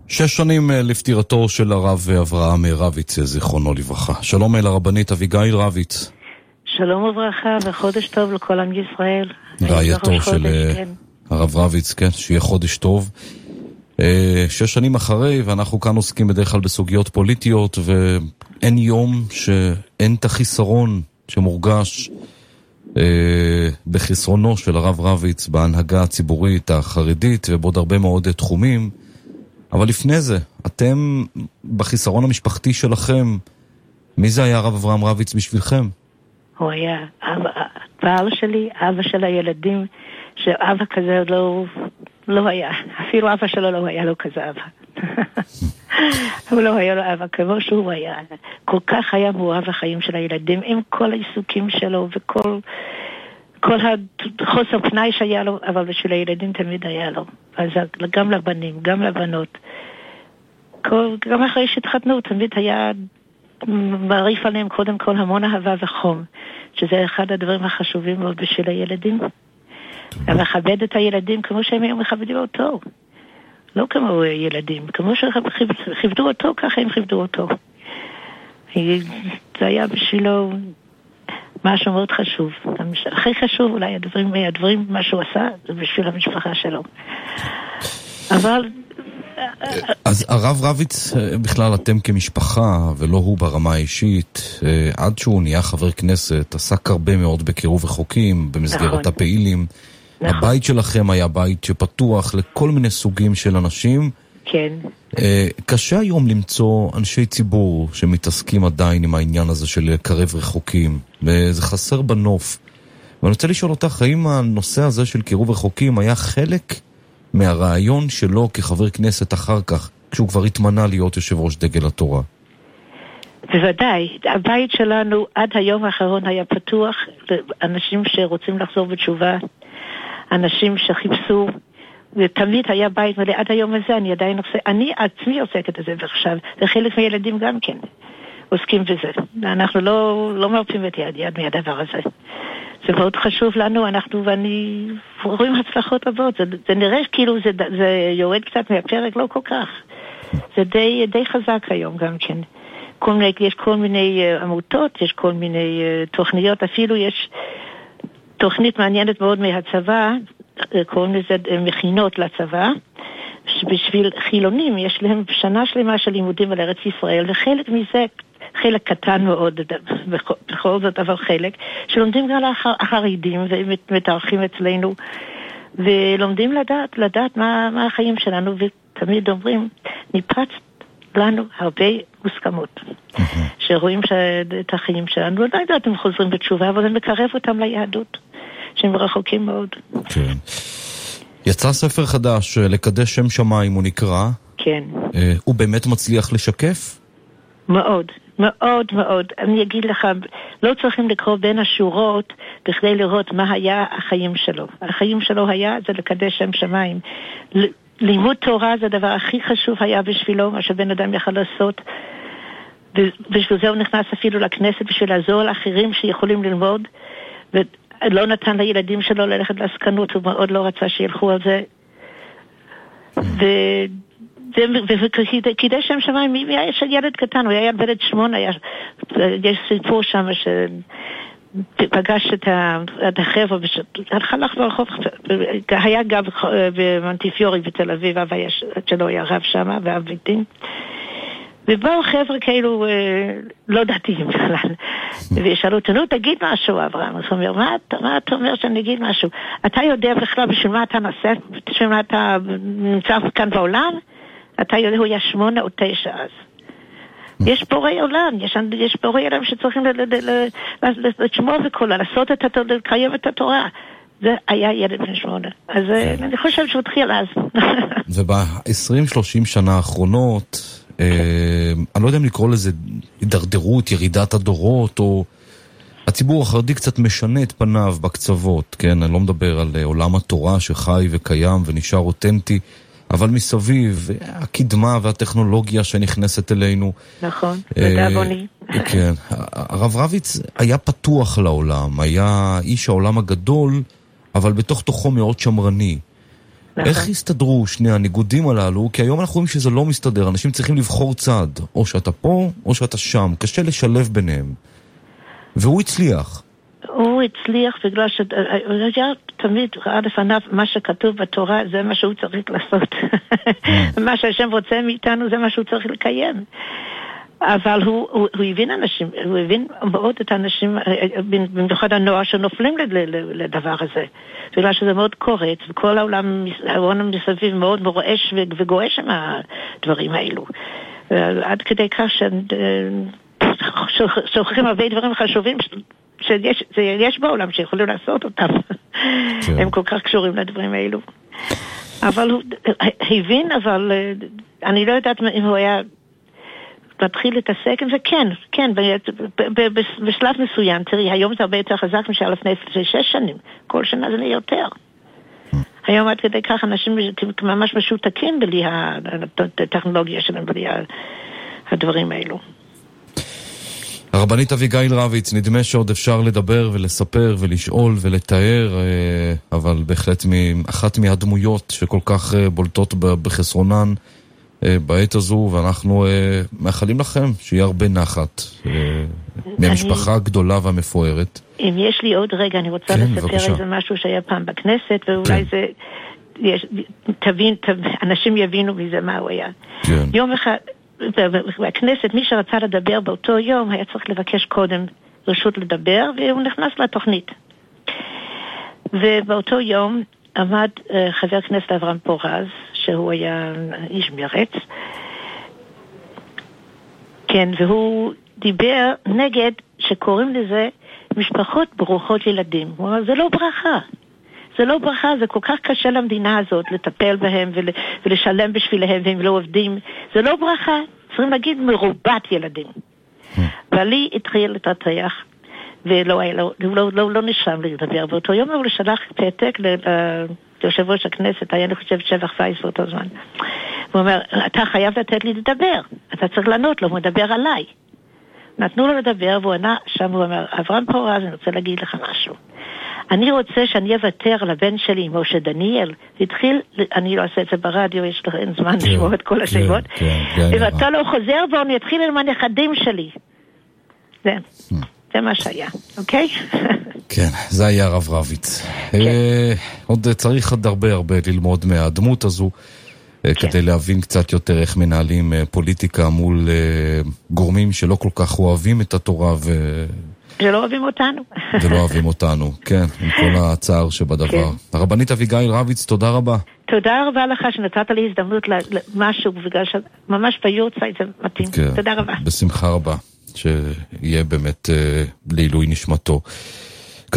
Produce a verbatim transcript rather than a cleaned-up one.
שש שנים לפטירתו של הרב אברהם רביץ, זיכרונו לברכה. שלום אל הרבנית אביגיל רביץ. שלום וברכה וחודש טוב לכל עם ישראל. רעייתו של כן. הרב רביץ, כן, שיהיה חודש טוב. שש שנים אחרי, ואנחנו כאן עוסקים בדרך כלל בסוגיות פוליטיות, ואין יום שאין את החיסרון שמורגש בחסרונו של הרב רביץ בהנהגה הציבורית החרדית ובעוד הרבה מאוד תחומים. אבל לפני זה, אתם בחיסרון המשפחתי שלכם, מי זה היה הרב אברהם רביץ בשבילכם? הוא היה אבא, בעל שלי, אבא של הילדים, שאבא כזה לא, לא היה, אפילו אבא שלו לא היה לו כזה אבא. הוא לא היה לו אבא כמו שהוא היה. כל כך היה מאוהב החיים של הילדים, עם כל העיסוקים שלו וכל כל החוסר פנאי שהיה לו, אבל בשביל הילדים תמיד היה לו. אז גם לבנים, גם לבנות. כל, גם אחרי שהתחתנו, תמיד היה מעריף עליהם קודם כל המון אהבה וחום, שזה אחד הדברים החשובים מאוד בשביל הילדים. לכבד את הילדים כמו שהם היום מכבדים אותו. לא כמו ילדים, כמו שכיבדו אותו, ככה הם כיבדו אותו. זה היה בשבילו משהו מאוד חשוב. הכי חשוב אולי הדברים, הדברים, מה שהוא עשה, זה בשביל המשפחה שלו. אבל אז הרב רביץ, בכלל אתם כמשפחה, ולא הוא ברמה האישית, עד שהוא נהיה חבר כנסת, עסק הרבה מאוד בקירוב וחוקים, במסגרת נכון. הפעילים. נכון. הבית שלכם היה בית שפתוח לכל מיני סוגים של אנשים. כן. קשה היום למצוא אנשי ציבור שמתעסקים עדיין עם העניין הזה של קרב רחוקים, וזה חסר בנוף. ואני רוצה לשאול אותך, האם הנושא הזה של קירוב רחוקים היה חלק מהרעיון שלו כחבר כנסת אחר כך, כשהוא כבר התמנה להיות יושב ראש דגל התורה? בוודאי. הבית שלנו עד היום האחרון היה פתוח לאנשים שרוצים לחזור בתשובה, אנשים שחיפשו, ותמיד היה בית מלא. עד היום הזה אני עדיין עושה, אני עצמי עוסקת את זה ועכשיו, וחלק מהילדים גם כן עוסקים בזה. אנחנו לא, לא מרפים את יד, יד מהדבר הזה. זה מאוד חשוב לנו, אנחנו ואני רואים הצלחות רבות. זה, זה נראה כאילו זה, זה יורד קצת מהפרק, לא כל כך. זה די, די חזק היום גם כן. כל מיני, יש כל מיני uh, עמותות, יש כל מיני uh, תוכניות, אפילו יש תוכנית מעניינת מאוד מהצבא, קוראים לזה מכינות לצבא, בשביל חילונים יש להם שנה שלמה של לימודים על ארץ ישראל, וחלק מזה, חלק קטן מאוד, בכל זאת אבל חלק, שלומדים גם החרדים ומתארחים אצלנו, ולומדים לדעת, לדעת מה, מה החיים שלנו, ותמיד אומרים, ניפץ לנו הרבה מוסכמות, שרואים את החיים שלנו, לא יודעת הם חוזרים בתשובה, אבל זה מקרב אותם ליהדות, שהם רחוקים מאוד. כן. יצא ספר חדש, לקדש שם שמיים, הוא נקרא. כן. הוא באמת מצליח לשקף? מאוד, מאוד מאוד. אני אגיד לך, לא צריכים לקרוא בין השורות בכדי לראות מה היה החיים שלו. החיים שלו היה, זה לקדש שם שמיים. לימוד תורה זה הדבר הכי חשוב היה בשבילו, מה שבן אדם יכול לעשות. ובשביל זה הוא נכנס אפילו לכנסת, בשביל לעזור לאחרים שיכולים ללמוד, ולא נתן לילדים שלו ללכת לעסקנות, הוא מאוד לא רצה שילכו על זה. וכדי שם שמיים, מי היה ילד קטן, הוא היה ילד שמונה, יש סיפור שם שפגש את החבר'ה, הלך ברחוב, היה גם במונטיפיורי בתל אביב, אבא שלו היה רב שם, ואב ביתים. ובאו חבר'ה כאילו לא דתיים בכלל, ושאלו אותנו, נו תגיד משהו אברהם, אז הוא אומר, מה, מה אתה אומר שאני אגיד משהו? אתה יודע בכלל בשביל מה אתה נעשה, בשביל מה אתה נמצא כאן בעולם? אתה יודע, הוא היה שמונה או תשע אז. יש פורי עולם, יש, יש פורי עולם שצריכים לשמוע וקולה, לעשות את התורה, לקיים את התורה. זה היה ילד בן שמונה. אז אני חושב שהוא התחיל אז. וב-עשרים שלושים שנה האחרונות, אני לא יודע אם לקרוא לזה הידרדרות, ירידת הדורות, או הציבור החרדי קצת משנה את פניו בקצוות, כן? אני לא מדבר על עולם התורה שחי וקיים ונשאר אותנטי, אבל מסביב, הקדמה והטכנולוגיה שנכנסת אלינו. נכון, לדאבוני. כן, הרב רביץ היה פתוח לעולם, היה איש העולם הגדול, אבל בתוך תוכו מאוד שמרני. איך הסתדרו שני הניגודים הללו? כי היום אנחנו רואים שזה לא מסתדר, אנשים צריכים לבחור צד, או שאתה פה או שאתה שם, קשה לשלב ביניהם. והוא הצליח. הוא הצליח בגלל ש... תמיד ראה לפניו מה שכתוב בתורה, זה מה שהוא צריך לעשות. מה שהשם רוצה מאיתנו, זה מה שהוא צריך לקיים. אבל הוא, הוא, הוא הבין אנשים, הוא הבין מאוד את האנשים, במיוחד הנוער שנופלים לדבר הזה. בגלל שזה מאוד קורץ, וכל העולם, העולם מסביב מאוד מרועש וגועש עם הדברים האלו. עד כדי כך ששוכחים הרבה דברים חשובים שיש, שיש בעולם שיכולים לעשות אותם. הם כל כך קשורים לדברים האלו. אבל הוא הבין, אבל אני לא יודעת אם הוא היה מתחיל להתעסק עם זה, כן, כן, בשלב מסוים, תראי, היום זה הרבה יותר חזק משל לפני שש שנים, כל שנה זה יותר. היום עד כדי כך אנשים ממש משותקים בלי הטכנולוגיה שלהם, בלי הדברים האלו. הרבנית אביגיל רביץ, נדמה שעוד אפשר לדבר ולספר ולשאול ולתאר, אבל בהחלט אחת מהדמויות שכל כך בולטות בחסרונן בעת הזו, ואנחנו מאחלים לכם שיהיה הרבה נחת מהמשפחה הגדולה והמפוארת. אם יש לי עוד רגע, אני רוצה לספר איזה משהו שהיה פעם בכנסת, ואולי זה, תבין, אנשים יבינו מזה מה הוא היה. יום אחד, בכנסת, מי שרצה לדבר באותו יום, היה צריך לבקש קודם רשות לדבר, והוא נכנס לתוכנית. ובאותו יום עמד חבר כנסת אברהם פורז, שהוא היה איש מרץ, כן, והוא דיבר נגד שקוראים לזה משפחות ברוכות ילדים. הוא אומר, זה לא ברכה. זה לא ברכה, זה כל כך קשה למדינה הזאת לטפל בהם ול, ולשלם בשבילהם והם לא עובדים. זה לא ברכה, צריכים להגיד מרובת ילדים. ולי התחיל לתרתח, ולא היה, לא, לא, לא, לא נשם לדבר. באותו יום הוא שלח פתק ליושב ראש הכנסת, היה אני חושב שבח וייס באותו זמן. הוא אומר, אתה חייב לתת לי לדבר, אתה צריך לענות לו, הוא מדבר עליי. נתנו לו לדבר, והוא ענה, שם הוא אומר, אברהם פורז, אני רוצה להגיד לך משהו. אני רוצה שאני אוותר לבן שלי, משה דניאל, התחיל, אני לא אעשה את זה ברדיו, יש לך אין זמן לשמוע את כל השאלות, ואתה לא חוזר בו, אני אתחיל עם הנכדים שלי. זה, זה מה שהיה, אוקיי? כן, זה היה הרב רביץ. עוד צריך עוד הרבה הרבה ללמוד מהדמות הזו, כדי להבין קצת יותר איך מנהלים פוליטיקה מול גורמים שלא כל כך אוהבים את התורה ו... שלא אוהבים אותנו. ולא אוהבים אותנו, כן, עם כל הצער שבדבר. הרבנית אביגיל רביץ, תודה רבה. תודה רבה לך שנתת לי הזדמנות למשהו, בגלל שממש ביורצייט זה מתאים. תודה רבה. בשמחה רבה, שיהיה באמת לעילוי נשמתו.